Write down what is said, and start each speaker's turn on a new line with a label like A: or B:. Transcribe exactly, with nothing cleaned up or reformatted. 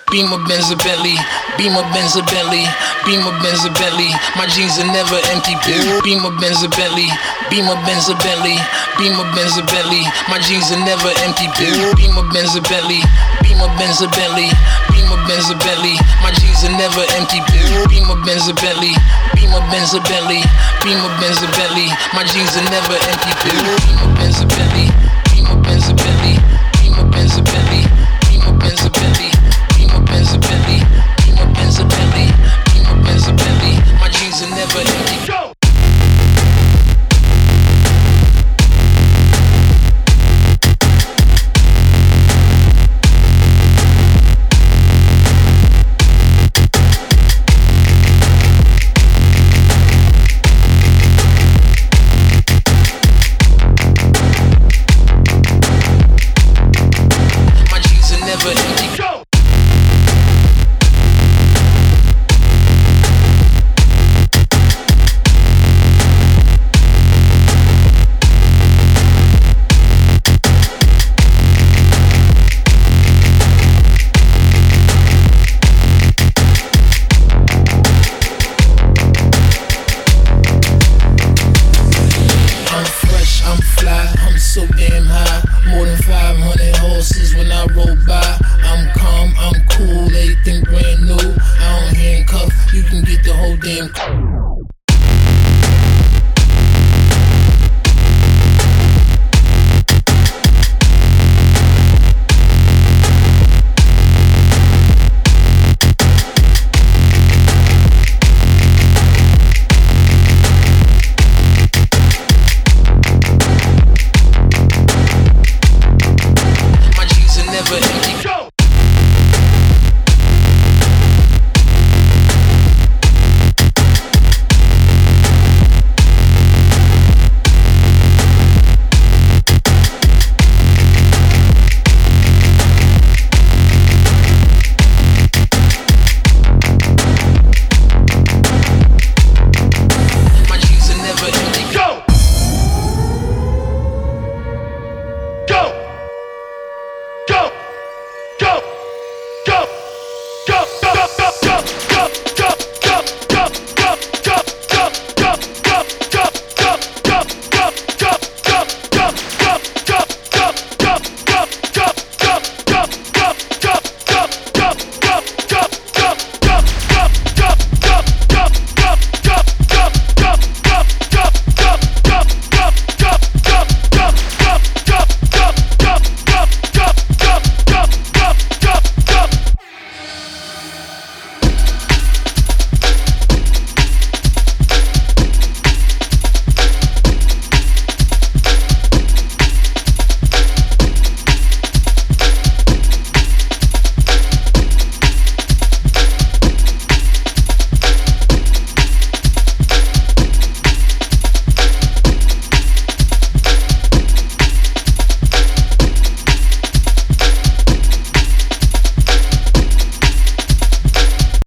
A: Beamer Benz a Bentley, Beamer Benz a Bentley, Beamer Benz a Bentley. My jeans are never empty. Beamer Benz a Bentley, Beamer Benz a Bentley, Beamer Benz a Bentley. My jeans are never empty. Beamer Benz a Bentley, Beamer Benz a Bentley, Beamer Benz a Bentley. My jeans are never empty. Beamer Benz a Bentley, Beamer Benz a Bentley, Beamer Benz a Bentley. My jeans are never empty. Beamer Benz a Bentley, Beamer Benz a Bentley, Beamer Benz a Bentley, Beamer Benz a Bentley. Benz a Bentley, Beamer Benz a Bentley, Beamer Benz a Bentley. My jeans are never empty.